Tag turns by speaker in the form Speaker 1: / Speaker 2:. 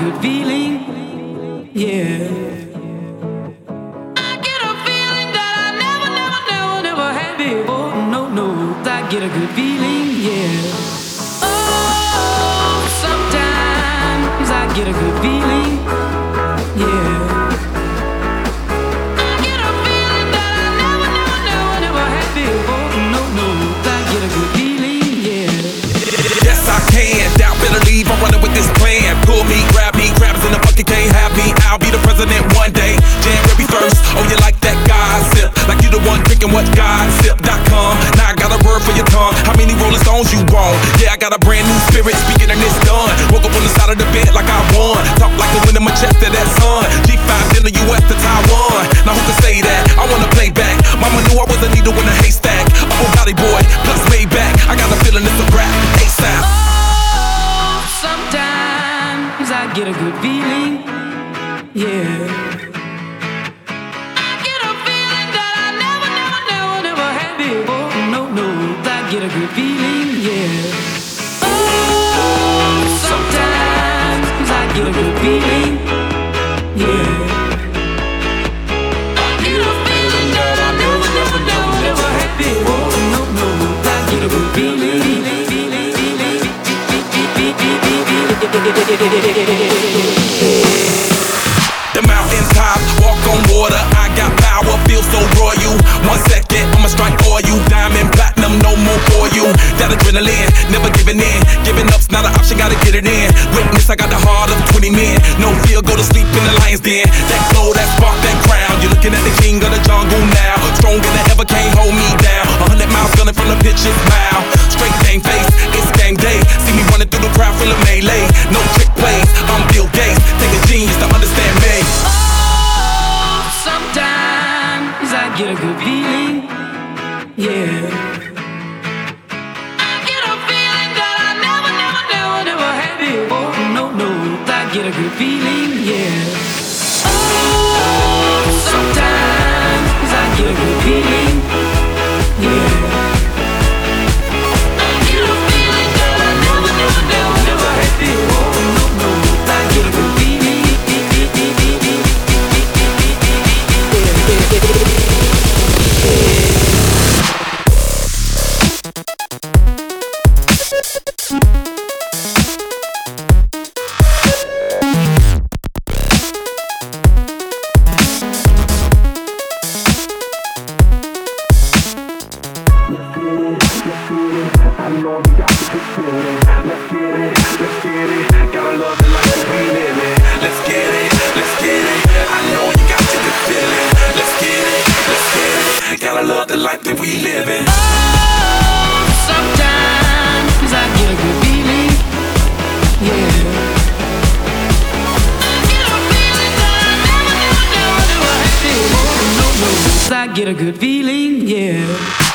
Speaker 1: good feeling, yeah. I get a feeling that I never had before. No, I get a good feeling, yeah. Oh, sometimes I get a good feeling, yeah. I get a feeling that I never had before. No, I get a good feeling, yeah.
Speaker 2: Yes, I can. Doubt better leave. I'm running with this plan. Pull me, grab us in the bucket, can't have me. I'll be the president one day. January 1st. Oh, you like that gossip? Like you the one drinking what gossip.com. Now I got a word for your tongue. How many Rolling Stones you want? Yeah, I got a brand new spirit speaking and it's done. Woke up on the side of the bed like I won. Talk like the wind in my chest to that sun. G5 in the US to Taiwan. Now who can say that? I wanna play back. Mama knew I was a needle in a haystack. Oh, body boy, plus Maybach. I got a feeling it's a rap. ASAP.
Speaker 1: Oh, sometimes I get a good feeling, yeah. I get a feeling that I never had before. No, I get a good feeling, yeah. Oh, sometimes I get a good feeling, yeah. I get a feeling that I never had before. No, I get a good feeling.
Speaker 2: The mountaintop, walk on water. I got power, feel so royal. 1 second, I'ma strike for you. Diamond, platinum, no more for you. That adrenaline, never giving in. Giving up's not an option, gotta get it in. Witness, I got the heart of 20 men. No fear, go to sleep in the lion's den. That glow, that spark, that crown. You're looking at the king of the jungle now. Stronger than ever, can't hold me down. 100 miles gunning from the pitcher's mile. Straight game face, it's game day. See me running through the crowd, feeling melee. No trick plays, I'm Bill Gates. Take a genius to understand me.
Speaker 1: Oh, sometimes I get a good feeling, yeah. I get a feeling that I never had before. No, I get a good feeling, yeah. Oh, sometimes I get a good feeling, yeah. I get a feeling that I never had before. No, I get a good feeling.
Speaker 2: I know you got the good feeling. Let's get it. Gotta love the life that we live in. Let's get it. I know you got the good feeling. Let's get it. Gotta love the life that we live in.
Speaker 1: Oh, sometimes I get a good feeling, yeah. I get a feeling that I never had before. No, I get a good feeling, yeah.